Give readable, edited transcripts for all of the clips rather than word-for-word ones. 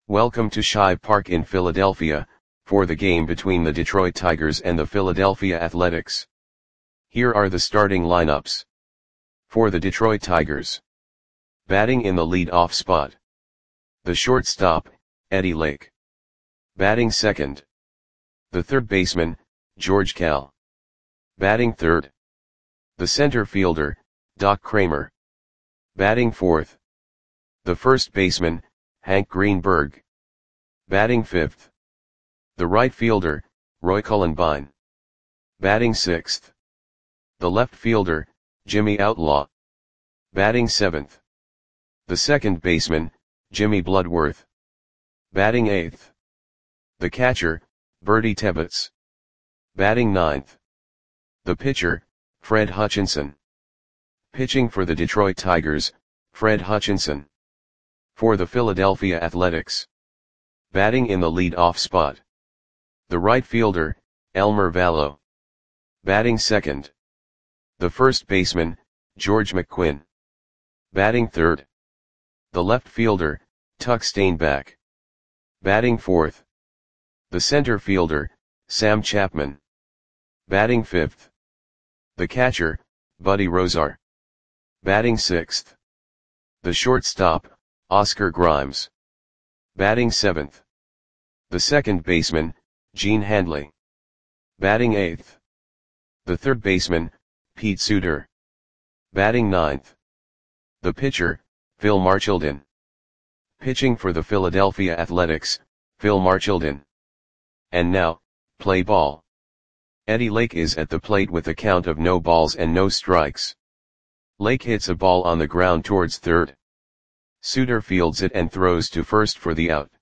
Welcome to Shive Park in Philadelphia, for the game between the Detroit Tigers and the Philadelphia Athletics. Here are the starting lineups. For the Detroit Tigers. Batting in the lead-off spot. The shortstop, Eddie Lake. Batting second. The third baseman, George Kell. Batting third. The center fielder, Doc Kramer. Batting fourth. The first baseman, Hank Greenberg. Batting fifth. The right fielder, Roy Cullenbine. Batting sixth. The left fielder, Jimmy Outlaw. Batting seventh. The second baseman, Jimmy Bloodworth. Batting eighth. The catcher, Bertie Tebbetts. Batting ninth. The pitcher, Fred Hutchinson. Pitching for the Detroit Tigers, Fred Hutchinson. For the Philadelphia Athletics. Batting in the lead-off spot. The right fielder, Elmer Vallow. Batting second. The first baseman, George McQuinn. Batting third. The left fielder, Tuck Steinbach. Batting fourth. The center fielder, Sam Chapman. Batting fifth. The catcher, Buddy Rozar. Batting sixth. The shortstop, Oscar Grimes. Batting seventh. The second baseman, Gene Handley. Batting eighth. The third baseman, Pete Suter. Batting ninth. The pitcher, Phil Marchildon. Pitching for the Philadelphia Athletics, Phil Marchildon. And now, play ball. Eddie Lake is at the plate with a count of no balls and no strikes. Lake hits a ball on the ground towards third. Suter fields it and throws to first for the out.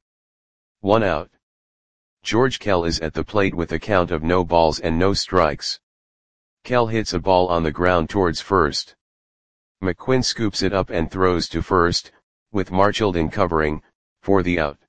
1 out. George Kell is at the plate with a count of no balls and no strikes. Kell hits a ball on the ground towards first. McQuinn scoops it up and throws to first, with Marchildon covering, for the out.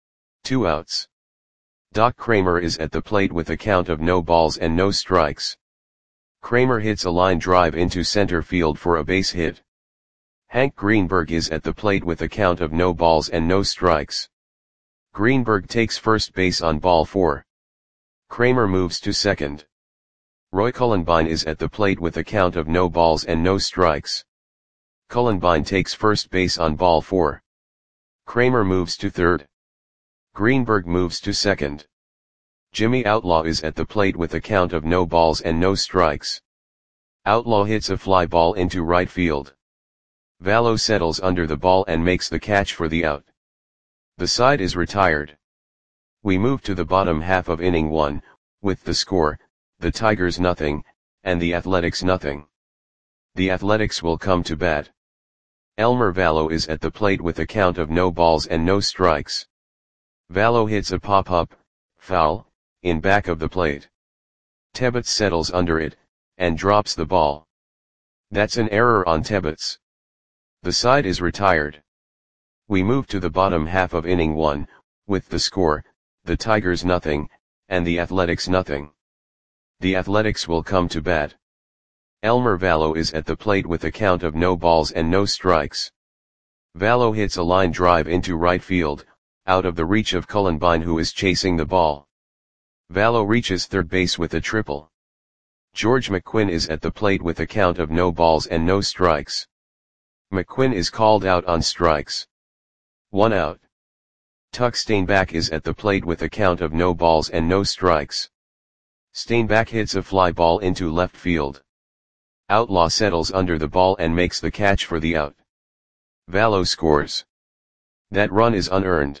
2 outs. Doc Kramer is at the plate with a count of no balls and no strikes. Kramer hits a line drive into center field for a base hit. Hank Greenberg is at the plate with a count of no balls and no strikes. Greenberg takes first base on ball 4. Kramer moves to second. Roy Cullenbine is at the plate with a count of no balls and no strikes. Cullenbine takes first base on ball 4. Kramer moves to third. Greenberg moves to second. Jimmy Outlaw is at the plate with a count of no balls and no strikes. Outlaw hits a fly ball into right field. Vallow settles under the ball and makes the catch for the out. The side is retired. We move to the bottom half of inning 1, with the score, the Tigers nothing, and the Athletics nothing. The Athletics will come to bat. Elmer Vallow is at the plate with a count of no balls and no strikes. Vallow hits a pop-up, foul, in back of the plate. Tebbetts settles under it, and drops the ball. That's an error on Tebbetts. The side is retired. We move to the bottom half of inning 1, with the score, the Tigers nothing, and the Athletics nothing. The Athletics will come to bat. Elmer Vallow is at the plate with a count of no balls and no strikes. Vallow hits a line drive into right field, out of the reach of Cullenbine who is chasing the ball. Vallow reaches third base with a triple. George McQuinn is at the plate with a count of no balls and no strikes. McQuinn is called out on strikes. 1 out. Tuck Steinbach is at the plate with a count of no balls and no strikes. Steinbach hits a fly ball into left field. Outlaw settles under the ball and makes the catch for the out. Vallow scores. That run is unearned.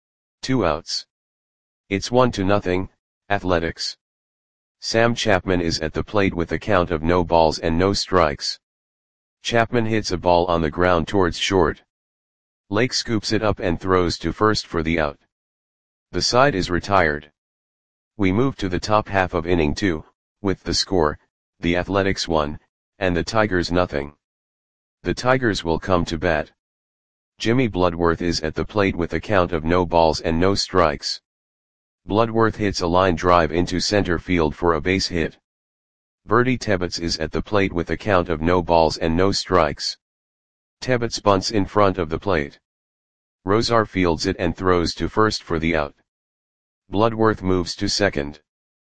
2 outs. It's 1-0, Athletics. Sam Chapman is at the plate with a count of no balls and no strikes. Chapman hits a ball on the ground towards short. Lake scoops it up and throws to first for the out. The side is retired. We move to the top half of inning 2, with the score, the Athletics 1, and the Tigers nothing. The Tigers will come to bat. Jimmy Bloodworth is at the plate with a count of no balls and no strikes. Bloodworth hits a line drive into center field for a base hit. Bertie Tebbetts is at the plate with a count of no balls and no strikes. Tebbetts bunts in front of the plate. Rosar fields it and throws to first for the out. Bloodworth moves to second.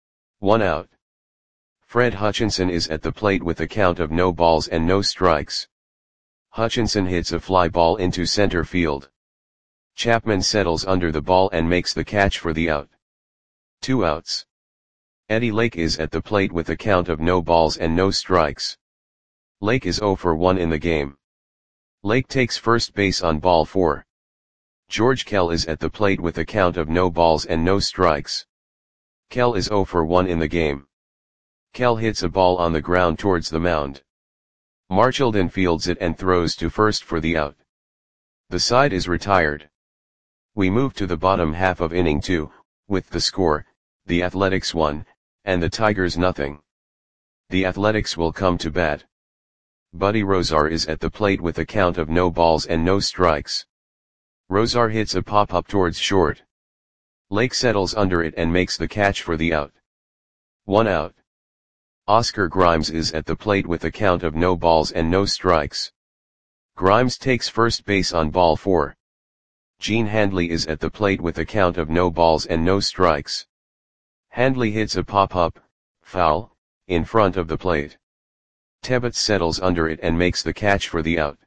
1 out. Fred Hutchinson is at the plate with a count of no balls and no strikes. Hutchinson hits a fly ball into center field. Chapman settles under the ball and makes the catch for the out. 2 outs. Eddie Lake is at the plate with a count of no balls and no strikes. Lake is 0 for 1 in the game. Lake takes first base on ball 4. George Kell is at the plate with a count of no balls and no strikes. Kell is 0 for 1 in the game. Kell hits a ball on the ground towards the mound. Marchildon fields it and throws to first for the out. The side is retired. We move to the bottom half of inning 2, with the score, the Athletics 1, and the Tigers nothing. The Athletics will come to bat. Buddy Rosar is at the plate with a count of no balls and no strikes. Rosar hits a pop-up towards short. Lake settles under it and makes the catch for the out. 1 out. Oscar Grimes is at the plate with a count of no balls and no strikes. Grimes takes first base on ball 4. Gene Handley is at the plate with a count of no balls and no strikes. Handley hits a pop-up, foul, in front of the plate. Tebbets settles under it and makes the catch for the out.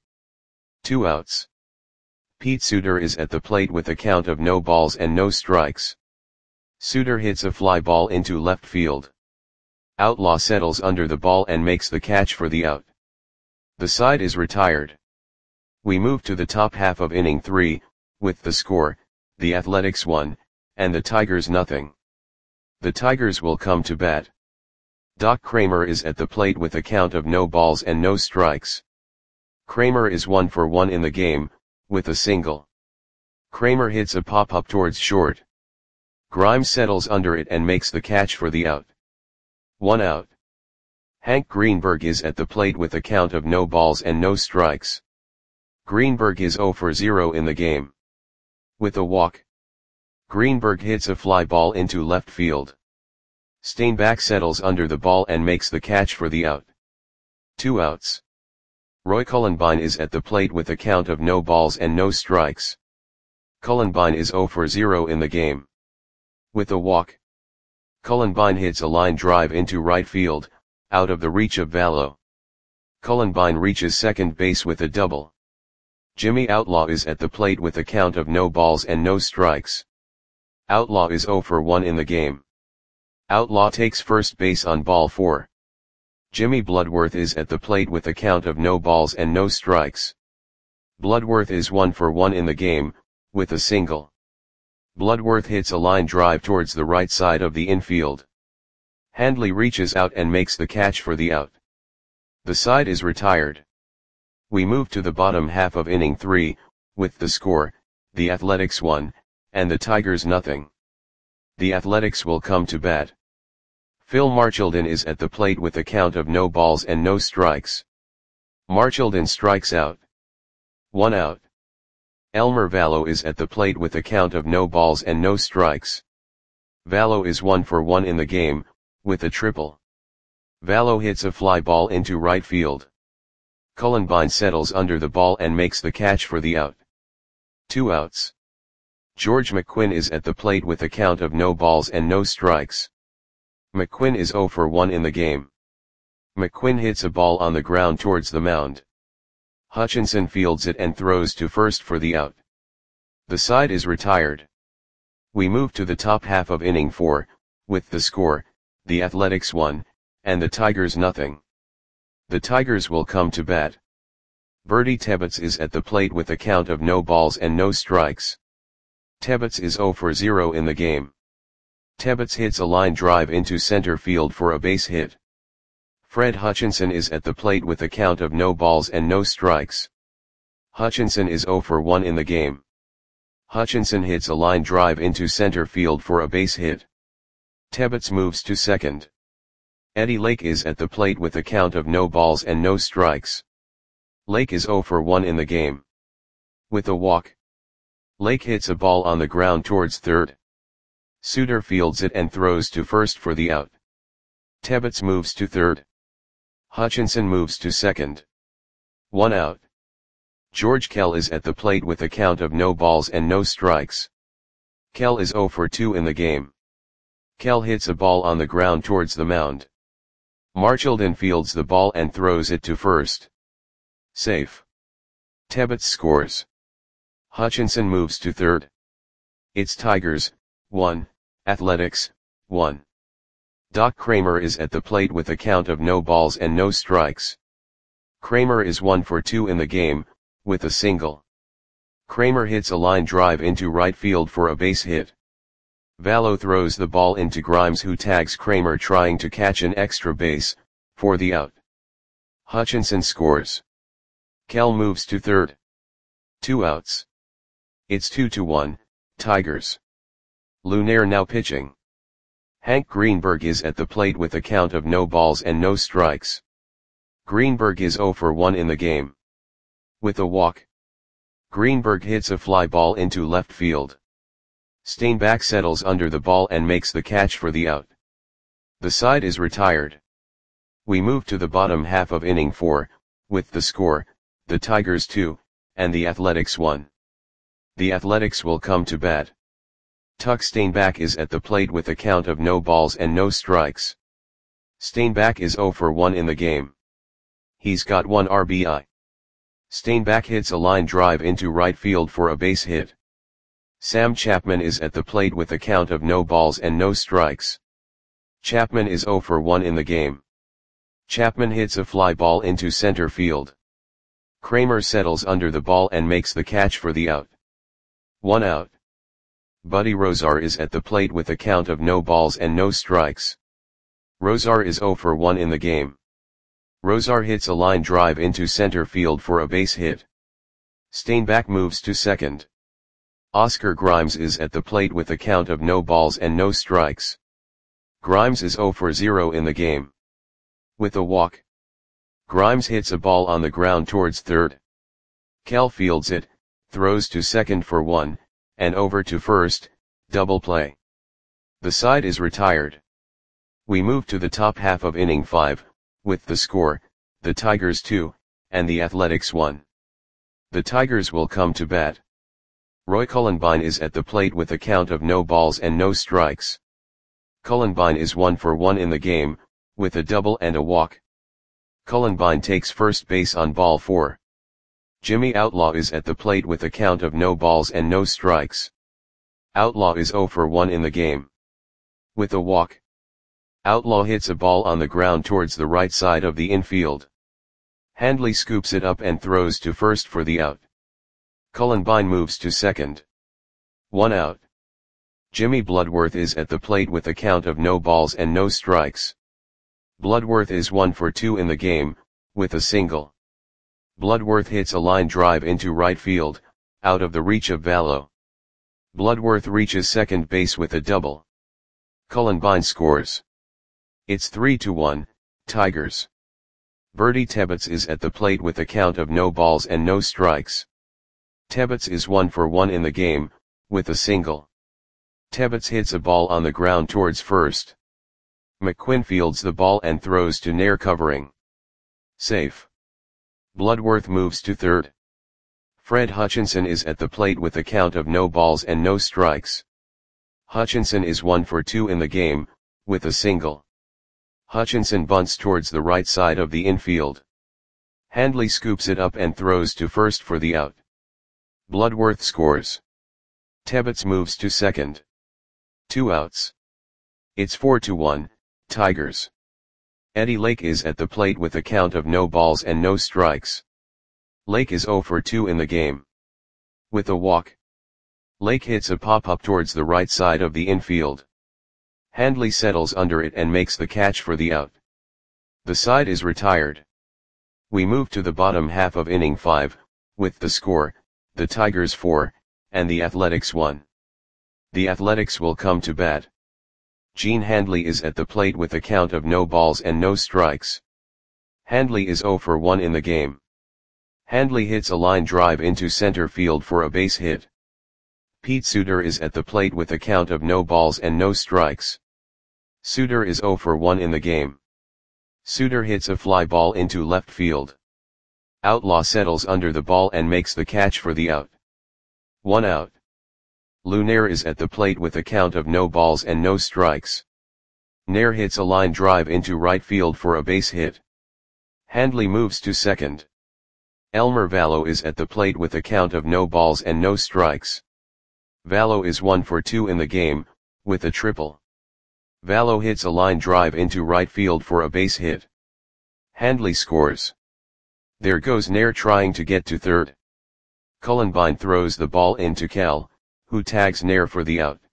2 outs. Pete Suter is at the plate with a count of no balls and no strikes. Suter hits a fly ball into left field. Outlaw settles under the ball and makes the catch for the out. The side is retired. We move to the top half of inning 3, with the score, the Athletics 1, and the Tigers nothing. The Tigers will come to bat. Doc Kramer is at the plate with a count of no balls and no strikes. Kramer is 1 for 1 in the game, with a single. Kramer hits a pop-up towards short. Grimes settles under it and makes the catch for the out. 1 out. Hank Greenberg is at the plate with a count of no balls and no strikes. Greenberg is 0 for 0 in the game. With a walk. Greenberg hits a fly ball into left field. Steinbach settles under the ball and makes the catch for the out. 2 outs. Roy Cullenbine is at the plate with a count of no balls and no strikes. Cullenbine is 0 for 0 in the game. With a walk. Cullenbine hits a line drive into right field, out of the reach of Vallow. Cullenbine reaches second base with a double. Jimmy Outlaw is at the plate with a count of no balls and no strikes. Outlaw is 0 for 1 in the game. Outlaw takes first base on ball 4. Jimmy Bloodworth is at the plate with a count of no balls and no strikes. Bloodworth is 1 for 1 in the game, with a single. Bloodworth hits a line drive towards the right side of the infield. Handley reaches out and makes the catch for the out. The side is retired. We move to the bottom half of inning 3, with the score, the Athletics 1, and the Tigers nothing. The Athletics will come to bat. Phil Marchildon is at the plate with a count of no balls and no strikes. Marchildon strikes out. 1 out. Elmer Vallow is at the plate with a count of no balls and no strikes. Vallow is 1 for 1 in the game, with a triple. Vallow hits a fly ball into right field. Cullenbine settles under the ball and makes the catch for the out. 2 outs. George McQuinn is at the plate with a count of no balls and no strikes. McQuinn is 0 for 1 in the game. McQuinn hits a ball on the ground towards the mound. Hutchinson fields it and throws to first for the out. The side is retired. We move to the top half of inning 4, with the score, the Athletics 1, and the Tigers nothing. The Tigers will come to bat. Bertie Tebbets is at the plate with a count of no balls and no strikes. Tebbets is 0 for 0 in the game. Tebbets hits a line drive into center field for a base hit. Fred Hutchinson is at the plate with a count of no balls and no strikes. Hutchinson is 0 for 1 in the game. Hutchinson hits a line drive into center field for a base hit. Tebbets moves to second. Eddie Lake is at the plate with a count of no balls and no strikes. Lake is 0 for 1 in the game. With a walk. Lake hits a ball on the ground towards third. Suter fields it and throws to first for the out. Tebbets moves to third. Hutchinson moves to second. 1 out. George Kell is at the plate with a count of no balls and no strikes. Kell is 0 for 2 in the game. Kell hits a ball on the ground towards the mound. Marchildon fields the ball and throws it to first. Safe. Tebbets scores. Hutchinson moves to third. It's Tigers, 1, Athletics, 1. Doc Kramer is at the plate with a count of no balls and no strikes. Kramer is 1 for 2 in the game, with a single. Kramer hits a line drive into right field for a base hit. Vallow throws the ball into Grimes, who tags Kramer trying to catch an extra base, for the out. Hutchinson scores. Kell moves to third. 2 outs. It's 2-1, Tigers. Lunaire now pitching. Hank Greenberg is at the plate with a count of no balls and no strikes. Greenberg is 0 for 1 in the game. With a walk. Greenberg hits a fly ball into left field. Steinbach settles under the ball and makes the catch for the out. The side is retired. We move to the bottom half of inning 4, with the score, the Tigers 2, and the Athletics 1. The Athletics will come to bat. Tuck Steinbach is at the plate with a count of no balls and no strikes. Steinbach is 0 for 1 in the game. He's got 1 RBI. Steinbach hits a line drive into right field for a base hit. Sam Chapman is at the plate with a count of no balls and no strikes. Chapman is 0 for 1 in the game. Chapman hits a fly ball into center field. Kramer settles under the ball and makes the catch for the out. 1 out. Buddy Rozar is at the plate with a count of no balls and no strikes. Rozar is 0 for 1 in the game. Rozar hits a line drive into center field for a base hit. Steinbach moves to second. Oscar Grimes is at the plate with a count of no balls and no strikes. Grimes is 0 for 0 in the game. With a walk. Grimes hits a ball on the ground towards third. Kell fields it, throws to second for 1, and over to first, double play. The side is retired. We move to the top half of inning 5, with the score, the Tigers 2, and the Athletics 1. The Tigers will come to bat. Roy Cullenbine is at the plate with a count of no balls and no strikes. Cullenbine is 1 for 1 in the game, with a double and a walk. Cullenbine takes first base on ball 4. Jimmy Outlaw is at the plate with a count of no balls and no strikes. Outlaw is 0 for 1 in the game. With a walk. Outlaw hits a ball on the ground towards the right side of the infield. Handley scoops it up and throws to first for the out. Cullenbine moves to second. 1 out. Jimmy Bloodworth is at the plate with a count of no balls and no strikes. Bloodworth is 1 for 2 in the game, with a single. Bloodworth hits a line drive into right field, out of the reach of Vallow. Bloodworth reaches second base with a double. Cullenbine scores. It's 3-1, Tigers. Bertie Tebbets is at the plate with a count of no balls and no strikes. Tebbets is 1 for 1 in the game, with a single. Tebbets hits a ball on the ground towards first. McQuinn fields the ball and throws to near covering. Safe. Bloodworth moves to third. Fred Hutchinson is at the plate with a count of no balls and no strikes. Hutchinson is 1 for 2 in the game, with a single. Hutchinson bunts towards the right side of the infield. Handley scoops it up and throws to first for the out. Bloodworth scores. Tebbets moves to second. 2 outs. It's 4-1, Tigers. Eddie Lake is at the plate with a count of no balls and no strikes. Lake is 0 for 2 in the game. With a walk. Lake hits a pop-up towards the right side of the infield. Handley settles under it and makes the catch for the out. The side is retired. We move to the bottom half of inning 5, with the score, the Tigers 4, and the Athletics 1. The Athletics will come to bat. Gene Handley is at the plate with a count of no balls and no strikes. Handley is 0 for 1 in the game. Handley hits a line drive into center field for a base hit. Pete Suter is at the plate with a count of no balls and no strikes. Suter is 0 for 1 in the game. Suter hits a fly ball into left field. Outlaw settles under the ball and makes the catch for the out. 1 out. Lunaire is at the plate with a count of no balls and no strikes. Nair hits a line drive into right field for a base hit. Handley moves to second. Elmer Vallow is at the plate with a count of no balls and no strikes. Vallow is 1 for 2 in the game, with a triple. Vallow hits a line drive into right field for a base hit. Handley scores. There goes Nair trying to get to third. Cullenbine throws the ball into Cal, who tags Nair for the out.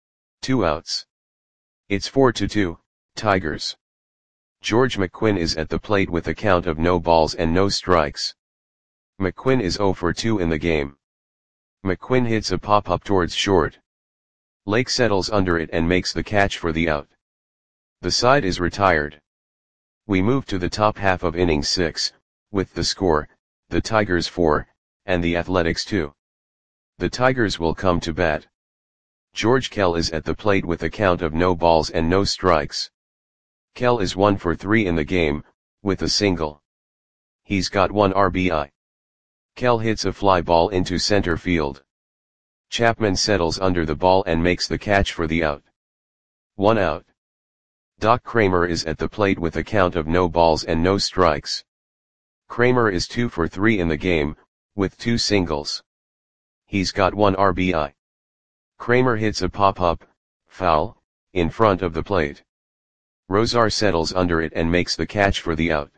2 outs. It's 4-2, Tigers. George McQuinn is at the plate with a count of no balls and no strikes. McQuinn is 0 for 2 in the game. McQuinn hits a pop-up towards short. Lake settles under it and makes the catch for the out. The side is retired. We move to the top half of inning 6, with the score, the Tigers 4, and the Athletics 2. The Tigers will come to bat. George Kell is at the plate with a count of no balls and no strikes. Kell is 1 for 3 in the game, with a single. He's got 1 RBI. Kell hits a fly ball into center field. Chapman settles under the ball and makes the catch for the out. 1 out. Doc Kramer is at the plate with a count of no balls and no strikes. Kramer is 2 for 3 in the game, with 2 singles. He's got 1 RBI. Kramer hits a pop-up, foul, in front of the plate. Rosar settles under it and makes the catch for the out.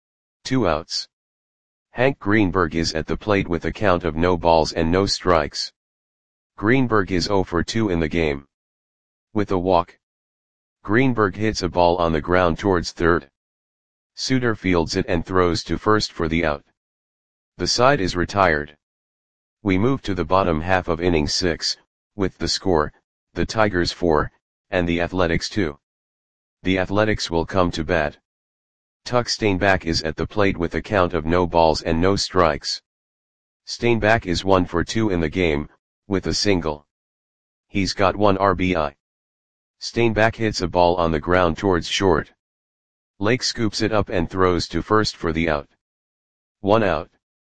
2 outs. Hank Greenberg is at the plate with a count of no balls and no strikes. Greenberg is 0 for 2 in the game. With a walk. Greenberg hits a ball on the ground towards third. Suter fields it and throws to first for the out. The side is retired. We move to the bottom half of inning 6, with the score, the Tigers 4, and the Athletics 2. The Athletics will come to bat. Tuck Steinbach is at the plate with a count of no balls and no strikes. Steinbach is 1 for 2 in the game, with a single. He's got 1 RBI. Steinbach hits a ball on the ground towards short. Lake scoops it up and throws to first for the out. 1 out.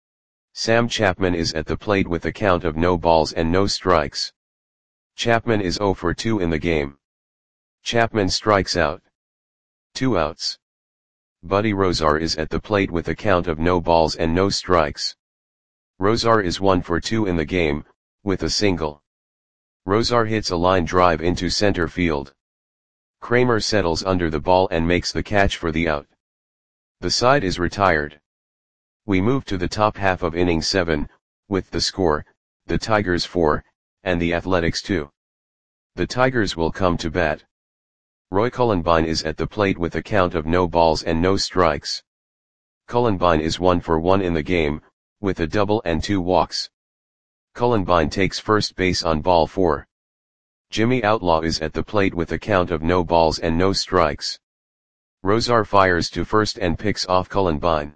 Sam Chapman is at the plate with a count of no balls and no strikes. Chapman is 0 for 2 in the game. Chapman strikes out. 2 outs. Buddy Rosar is at the plate with a count of no balls and no strikes. Rosar is 1 for 2 in the game, with a single. Rosar hits a line drive into center field. Kramer settles under the ball and makes the catch for the out. The side is retired. We move to the top half of inning 7, with the score, the Tigers 4, and the Athletics 2. The Tigers will come to bat. Roy Cullenbine is at the plate with a count of no balls and no strikes. Cullenbine is 1 for 1 in the game, with a double and 2 walks. Cullenbine takes first base on ball 4. Jimmy Outlaw is at the plate with a count of no balls and no strikes. Rosar fires to first and picks off Cullenbine.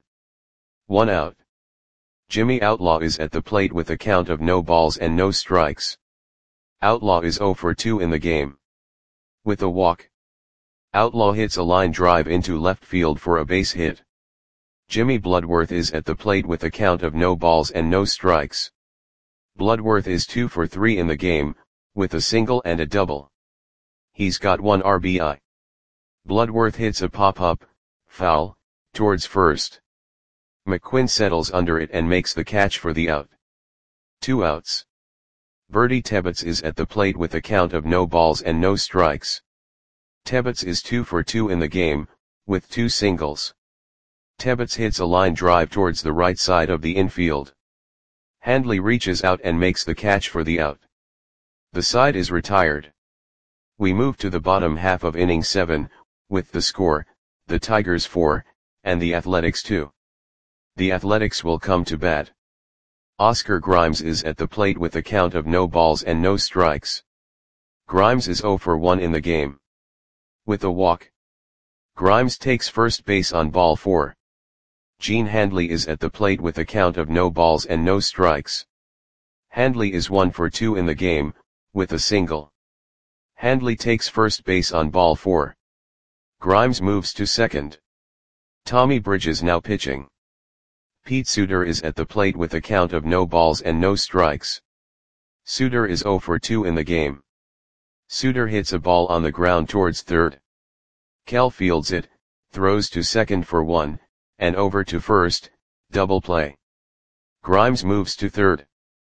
1 out. Jimmy Outlaw is at the plate with a count of no balls and no strikes. Outlaw is 0 for 2 in the game. With a walk. Outlaw hits a line drive into left field for a base hit. Jimmy Bloodworth is at the plate with a count of no balls and no strikes. Bloodworth is 2 for 3 in the game, with a single and a double. He's got 1 RBI. Bloodworth hits a pop-up, foul, towards first. McQuinn settles under it and makes the catch for the out. 2 outs. Bertie Tebbets is at the plate with a count of no balls and no strikes. Tebbets is 2 for 2 in the game, with 2 singles. Tebbets hits a line drive towards the right side of the infield. Handley reaches out and makes the catch for the out. The side is retired. We move to the bottom half of inning 7, with the score, the Tigers 4, and the Athletics 2. The Athletics will come to bat. Oscar Grimes is at the plate with a count of no balls and no strikes. Grimes is 0 for 1 in the game. With a walk. Grimes takes first base on ball 4. Gene Handley is at the plate with a count of no balls and no strikes. Handley is 1 for 2 in the game, with a single. Handley takes first base on ball 4. Grimes moves to second. Tommy Bridges now pitching. Pete Suter is at the plate with a count of no balls and no strikes. Suter is 0 for 2 in the game. Suter hits a ball on the ground towards third. Kell fields it, throws to second for 1, and over to first, double play. Grimes moves to third.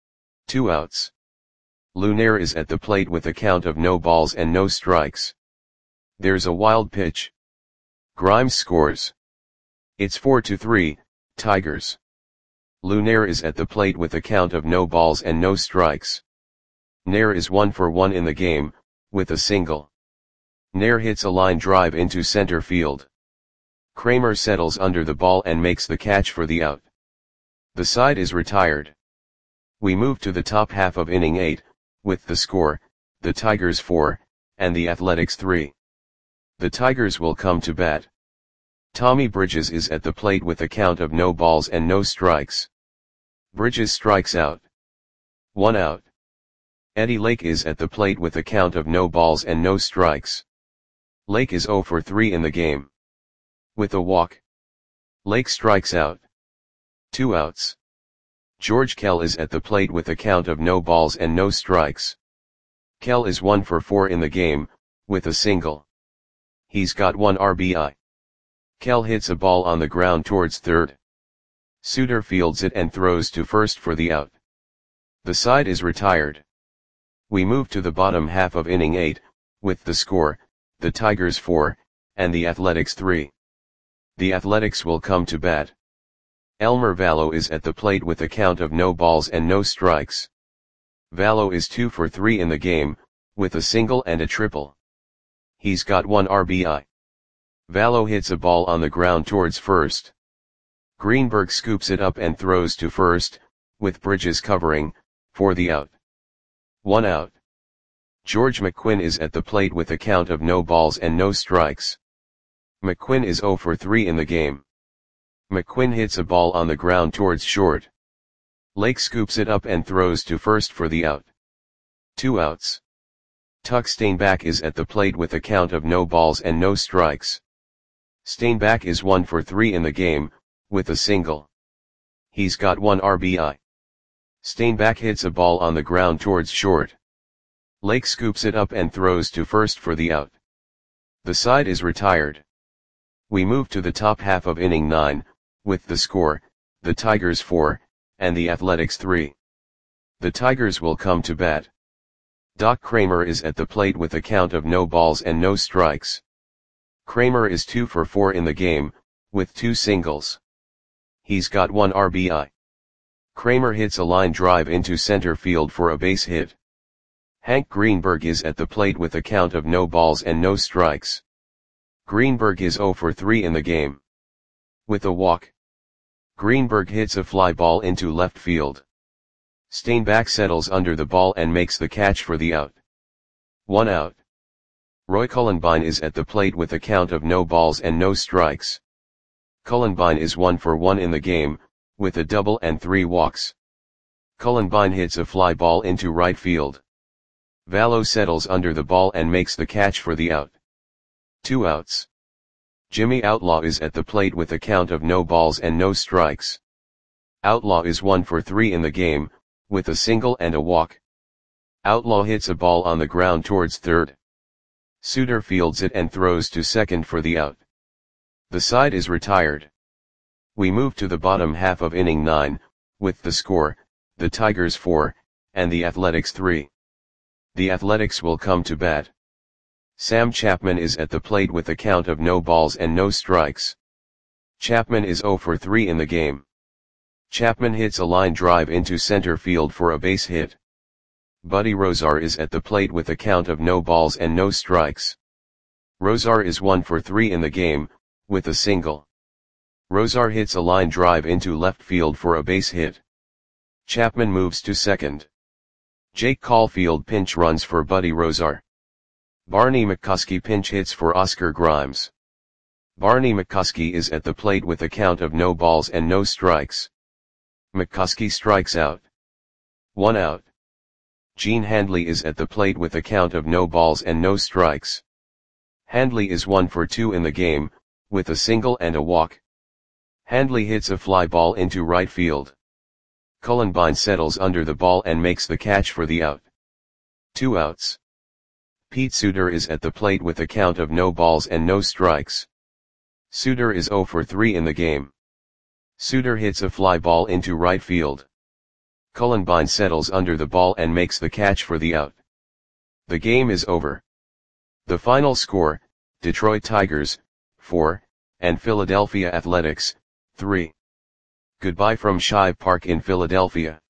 2 outs. Lunaire is at the plate with a count of no balls and no strikes. There's a wild pitch. Grimes scores. It's 4-3, Tigers. Lunaire is at the plate with a count of no balls and no strikes. Nair is 1 for 1 in the game, with a single. Nair hits a line drive into center field. Kramer settles under the ball and makes the catch for the out. The side is retired. We move to the top half of inning 8, with the score, the Tigers 4, and the Athletics 3. The Tigers will come to bat. Tommy Bridges is at the plate with a count of no balls and no strikes. Bridges strikes out. 1 out. Eddie Lake is at the plate with a count of no balls and no strikes. Lake is 0 for 3 in the game. With a walk. Lake strikes out. 2 outs. George Kell is at the plate with a count of no balls and no strikes. Kell is 1 for 4 in the game, with a single. He's got 1 RBI. Kell hits a ball on the ground towards third. Suter fields it and throws to first for the out. The side is retired. We move to the bottom half of inning 8, with the score, the Tigers 4, and the Athletics 3. The Athletics will come to bat. Elmer Vallow is at the plate with a count of no balls and no strikes. Vallow is 2 for 3 in the game, with a single and a triple. He's got 1 RBI. Vallow hits a ball on the ground towards first. Greenberg scoops it up and throws to first, with Bridges covering, for the out. 1 out. George McQuinn is at the plate with a count of no balls and no strikes. McQuinn is 0 for 3 in the game. McQuinn hits a ball on the ground towards short. Lake scoops it up and throws to first for the out. 2 outs. Tuck Steinbach is at the plate with a count of no balls and no strikes. Steinbach is 1 for 3 in the game, with a single. He's got 1 RBI. Steinbach hits a ball on the ground towards short. Lake scoops it up and throws to first for the out. The side is retired. We move to the top half of inning 9, with the score, the Tigers 4, and the Athletics 3. The Tigers will come to bat. Doc Kramer is at the plate with a count of no balls and no strikes. Kramer is 2 for 4 in the game, with 2 singles. He's got 1 RBI. Kramer hits a line drive into center field for a base hit. Hank Greenberg is at the plate with a count of no balls and no strikes. Greenberg is 0 for 3 in the game. With a walk. Greenberg hits a fly ball into left field. Steinbach settles under the ball and makes the catch for the out. 1 out. Roy Cullenbine is at the plate with a count of no balls and no strikes. Cullenbine is 1 for 1 in the game, with a double and 3 walks. Cullenbine hits a fly ball into right field. Vallow settles under the ball and makes the catch for the out. 2 outs. Jimmy Outlaw is at the plate with a count of no balls and no strikes. Outlaw is 1 for 3 in the game, with a single and a walk. Outlaw hits a ball on the ground towards third. Suter fields it and throws to second for the out. The side is retired. We move to the bottom half of inning 9, with the score, the Tigers 4, and the Athletics 3. The Athletics will come to bat. Sam Chapman is at the plate with a count of no balls and no strikes. Chapman is 0 for 3 in the game. Chapman hits a line drive into center field for a base hit. Buddy Rozar is at the plate with a count of no balls and no strikes. Rozar is 1 for 3 in the game, with a single. Rozar hits a line drive into left field for a base hit. Chapman moves to second. Jake Caulfield pinch runs for Buddy Rozar. Barney McCuskey pinch hits for Oscar Grimes. Barney McCuskey is at the plate with a count of no balls and no strikes. McCuskey strikes out. 1 out. Gene Handley is at the plate with a count of no balls and no strikes. Handley is 1 for 2 in the game, with a single and a walk. Handley hits a fly ball into right field. Cullenbine settles under the ball and makes the catch for the out. 2 outs. Pete Suter is at the plate with a count of no balls and no strikes. Suter is 0 for 3 in the game. Suter hits a fly ball into right field. Cullenbine settles under the ball and makes the catch for the out. The game is over. The final score, Detroit Tigers, 4, and Philadelphia Athletics, 3. Goodbye from Shive Park in Philadelphia.